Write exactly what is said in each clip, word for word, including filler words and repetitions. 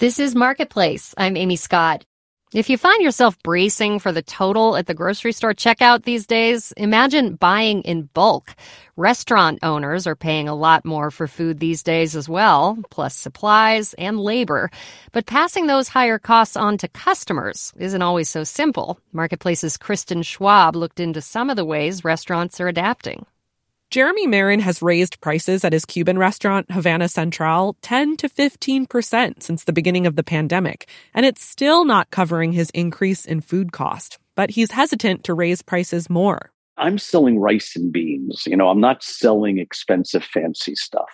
This is Marketplace. I'm Amy Scott. If you find yourself bracing for the total at the grocery store checkout these days, imagine buying in bulk. Restaurant owners are paying a lot more for food these days as well, plus supplies and labor. But passing those higher costs on to customers isn't always so simple. Marketplace's Kristen Schwab looked into some of the ways restaurants are adapting. Jeremy Marin has raised prices at his Cuban restaurant, Havana Central, ten to fifteen percent since the beginning of the pandemic, and it's still not covering his increase in food cost. But he's hesitant to raise prices more. I'm selling rice and beans. You know, I'm not selling expensive, fancy stuff.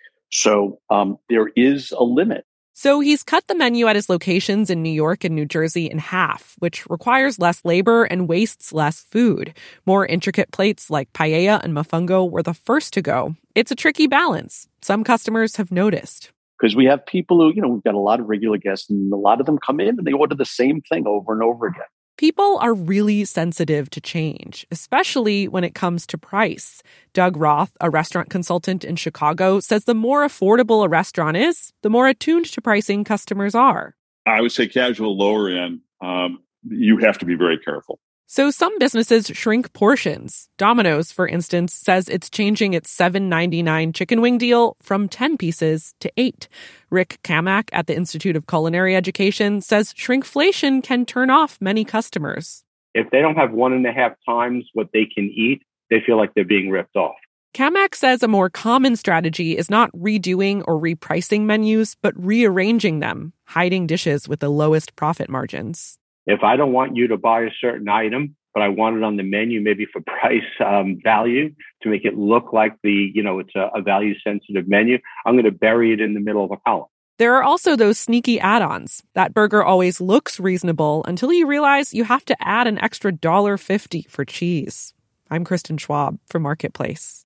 So um, there is a limit. So he's cut the menu at his locations in New York and New Jersey in half, which requires less labor and wastes less food. More intricate plates like paella and mofongo were the first to go. It's a tricky balance. Some customers have noticed. Because we have people who, you know, we've got a lot of regular guests, and a lot of them come in and they order the same thing over and over again. People are really sensitive to change, especially when it comes to price. Doug Roth, a restaurant consultant in Chicago, says the more affordable a restaurant is, the more attuned to pricing customers are. I would say casual, lower end, um, you have to be very careful. So some businesses shrink portions. Domino's, for instance, says it's changing its seven ninety-nine chicken wing deal from ten pieces to eight. Rick Kamak at the Institute of Culinary Education says shrinkflation can turn off many customers. If they don't have one and a half times what they can eat, they feel like they're being ripped off. Kamak says a more common strategy is not redoing or repricing menus, but rearranging them, hiding dishes with the lowest profit margins. If I don't want you to buy a certain item, but I want it on the menu, maybe for price um, value, to make it look like the, you know, it's a, a value-sensitive menu, I'm going to bury it in the middle of a column. There are also those sneaky add-ons. That burger always looks reasonable until you realize you have to add an extra one dollar fifty for cheese. I'm Kristen Schwab for Marketplace.